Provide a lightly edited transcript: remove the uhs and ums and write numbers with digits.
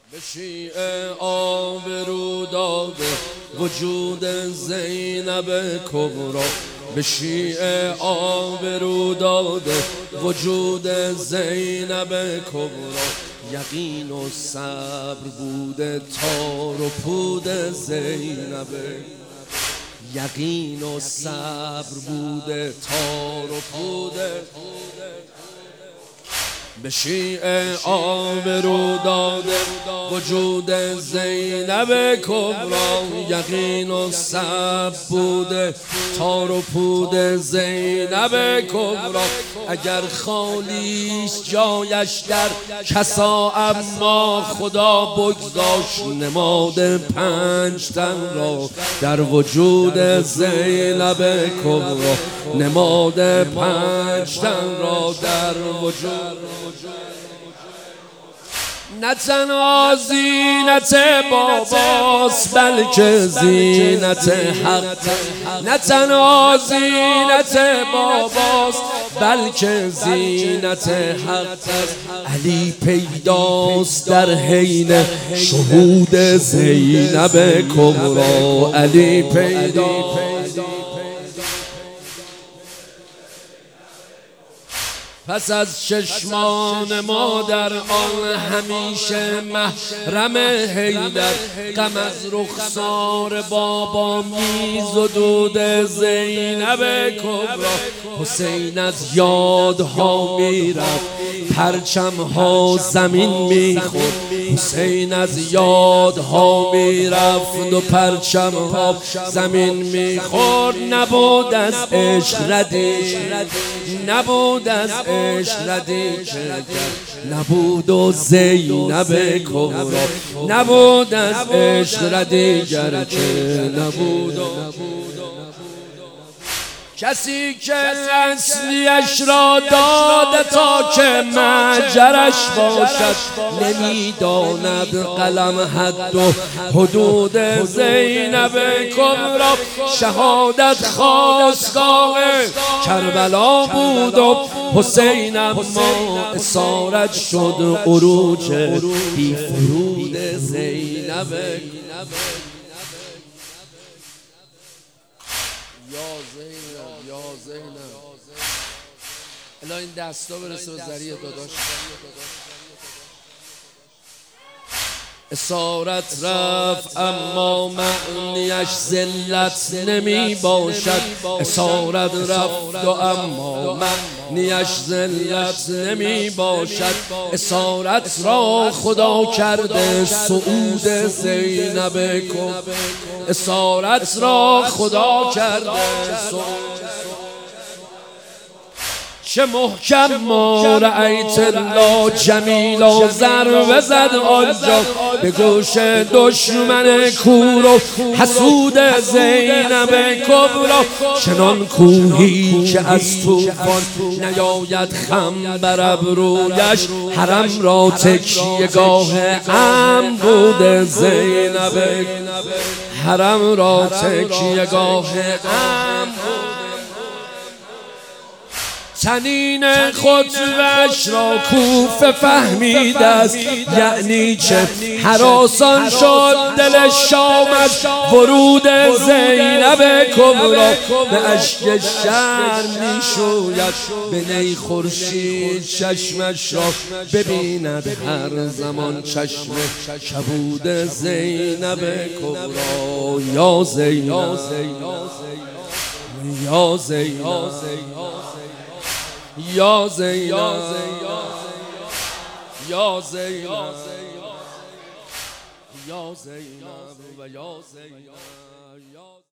به شیعه آبرو داده وجود زینب کبرا، به شیعه آبرو داده وجود زینب کبرا. یقین و صبر بوده تار و پود زینب، یقین و صبر بوده تار و پود. به شیعه آبرو داده وجود زینب کبرا، یقین و صبر بوده تار و پود زینب کبرا. اگر خالیش جایش در کسا، اما خدا بگذاشت نماد 5 تن را در وجود زینب کبرا، نماد 5 تن را در وجود. نه تنها زینت باباست بلکه زینت حق، نه تنها زینت باباست بلکه زینت حق. علی پیداست در حین شهود زینب کبرا، علی پیداست. پس از چشمان مادر آن همیشه محرم حیدر، غم از رخسار بابا میزدود زینب کبرا. حسین از یادها میرفت پرچم ها زمین میخورد، حسین از یادها میرفت و پرچم ها زمین میخورد. نبود از عشق ردی، نبود از عشق ردی که نبود و زینب کبرا، نبود از عشق ردی گر که نبود. کسی که اصلیش را داده تا که مجرش باشد، نمیداند قلم حد و حدود زینب کبرا. شهادت خواستگاه کربلا بود و حسین اما اسارت شد عروج بی فرود زینب. یا زینب الا این دستا برسه به ذریع داداش. اسارت رفت اما معنیش ذلت نمی باشد، اسارت رفت و اما معنیش ذلت نمی باشد. اسارت را خدا کرده صعود زینب کبرا، اسارت را خدا کرده صعود. چه محکم ما رأیت الله جمیلا، ضربه زد آنجا به گوش دشمن کور و حسود زینب کبرا. چنان کوهی که از طوفان نیاید خم بر ابرویش، حرم را تکیه‌گاه امن بود زینب، حرم را تکیه‌گاه امن. تنین خطبه‌اش را کوفه فهمیده است، یعنی چه هراسان شد دل شام از ورود زینب کبرا. به اشک شرم میشوید به نی خورشید چشمش را، ببیند هر زمان چشم کبود زینب کبرا. یا زینب یا زینب یا زینب یا زینب یا زینب یا زینب.